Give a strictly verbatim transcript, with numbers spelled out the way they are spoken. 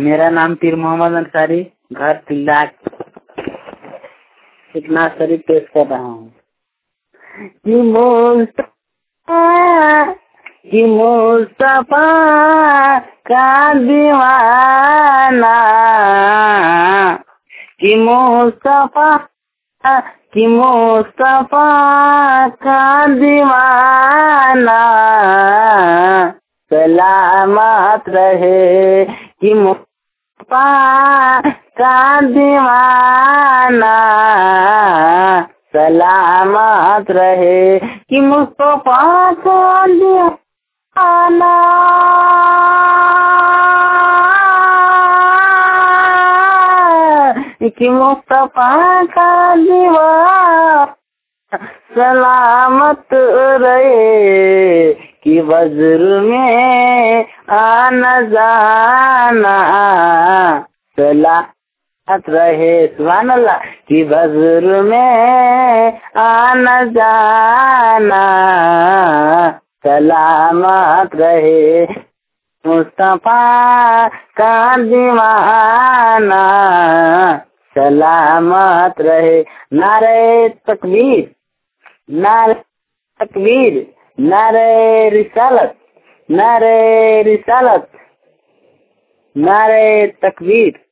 मेरा नाम पीर मोहम्मद अंसारी, घर तिल्ला, इतना शरीफ पेश कर रहा हूँ कि मुस्तफा कि मुस्तफा का दीवाना, कि मुस्तफा कि मुस्तफा का दीवाना सलामत रहे, कि मुस्तफा का दीवाना सलामत रहे, कि मुस्तफा का दीवाना कि मुस्तफा का दीवाना सलामत रहे, कि वज्र में आना जाना सलामत रहे। सुभान अल्लाह। कि वज्र में आना जाना सलामत रहे, मुस्तफा का दीवाना सलामत रहे। नारे तकबीर, नारे तकबीर, नारे रिसालत, नारे रिसालत, नारे तकबीर।